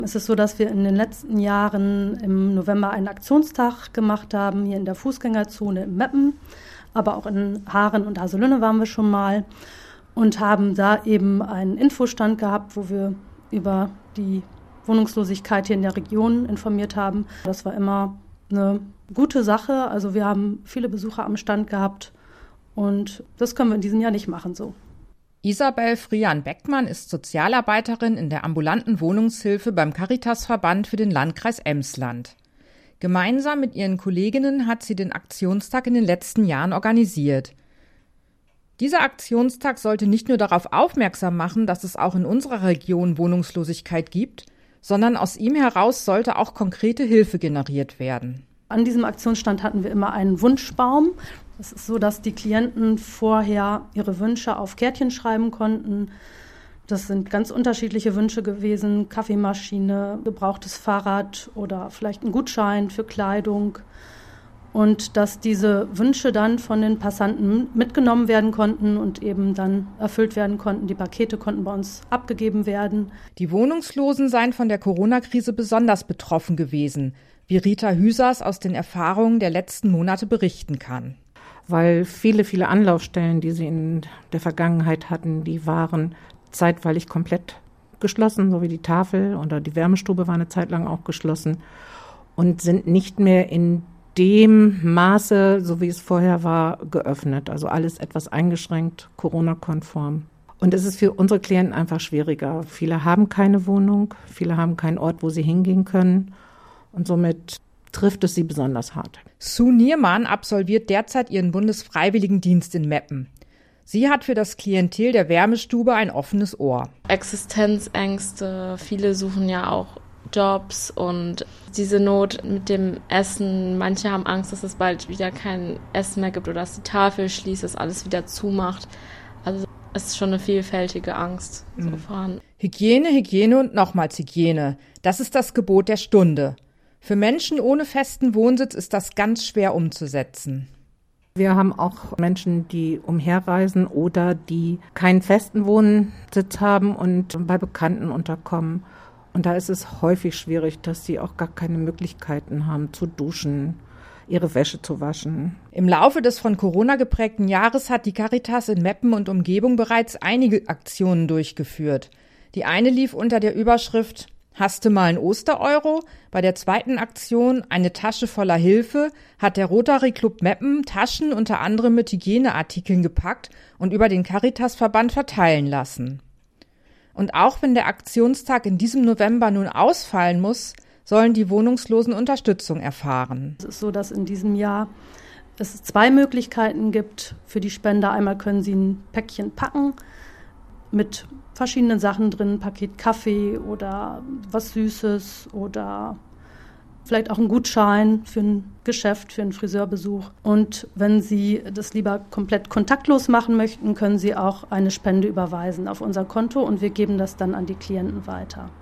Es ist so, dass wir in den letzten Jahren im November einen Aktionstag gemacht haben, hier in der Fußgängerzone in Meppen, aber auch in Haaren und Haselünne waren wir schon mal und haben da eben einen Infostand gehabt, wo wir über die Wohnungslosigkeit hier in der Region informiert haben. Das war immer eine gute Sache. Also wir haben viele Besucher am Stand gehabt und das können wir in diesem Jahr nicht machen so. Isabel Frian-Beckmann ist Sozialarbeiterin in der ambulanten Wohnungshilfe beim Caritasverband für den Landkreis Emsland. Gemeinsam mit ihren Kolleginnen hat sie den Aktionstag in den letzten Jahren organisiert. Dieser Aktionstag sollte nicht nur darauf aufmerksam machen, dass es auch in unserer Region Wohnungslosigkeit gibt, sondern aus ihm heraus sollte auch konkrete Hilfe generiert werden. An diesem Aktionsstand hatten wir immer einen Wunschbaum. Es ist so, dass die Klienten vorher ihre Wünsche auf Kärtchen schreiben konnten. Das sind ganz unterschiedliche Wünsche gewesen. Kaffeemaschine, gebrauchtes Fahrrad oder vielleicht ein Gutschein für Kleidung. Und dass diese Wünsche dann von den Passanten mitgenommen werden konnten und eben dann erfüllt werden konnten. Die Pakete konnten bei uns abgegeben werden. Die Wohnungslosen seien von der Corona-Krise besonders betroffen gewesen, wie Rita Hüsers aus den Erfahrungen der letzten Monate berichten kann. Weil viele Anlaufstellen, die sie in der Vergangenheit hatten, die waren zeitweilig komplett geschlossen, so wie die Tafel oder die Wärmestube war eine Zeit lang auch geschlossen und sind nicht mehr in dem Maße, so wie es vorher war, geöffnet. Also alles etwas eingeschränkt, Corona-konform. Und es ist für unsere Klienten einfach schwieriger. Viele haben keine Wohnung, viele haben keinen Ort, wo sie hingehen können und somit trifft es sie besonders hart. Sue Niermann absolviert derzeit ihren Bundesfreiwilligendienst in Meppen. Sie hat für das Klientel der Wärmestube ein offenes Ohr. Existenzängste, viele suchen ja auch Jobs und diese Not mit dem Essen. Manche haben Angst, dass es bald wieder kein Essen mehr gibt oder dass die Tafel schließt, dass alles wieder zumacht. Also es ist schon eine vielfältige Angst so vorhanden. Hygiene und nochmals Hygiene. Das ist das Gebot der Stunde. Für Menschen ohne festen Wohnsitz ist das ganz schwer umzusetzen. Wir haben auch Menschen, die umherreisen oder die keinen festen Wohnsitz haben und bei Bekannten unterkommen. Und da ist es häufig schwierig, dass sie auch gar keine Möglichkeiten haben zu duschen, ihre Wäsche zu waschen. Im Laufe des von Corona geprägten Jahres hat die Caritas in Meppen und Umgebung bereits einige Aktionen durchgeführt. Die eine lief unter der Überschrift »Hast du mal ein Ostereuro?« Bei der zweiten Aktion »Eine Tasche voller Hilfe« hat der Rotary Club Meppen Taschen unter anderem mit Hygieneartikeln gepackt und über den Caritasverband verteilen lassen. Und auch wenn der Aktionstag in diesem November nun ausfallen muss, sollen die Wohnungslosen Unterstützung erfahren. Es ist so, dass in diesem Jahr es 2 Möglichkeiten gibt für die Spender. Einmal können sie ein Päckchen packen mit verschiedenen Sachen drin, ein Paket Kaffee oder was Süßes oder vielleicht auch ein Gutschein für ein Geschäft, für einen Friseurbesuch. Und wenn Sie das lieber komplett kontaktlos machen möchten, können Sie auch eine Spende überweisen auf unser Konto und wir geben das dann an die Klienten weiter.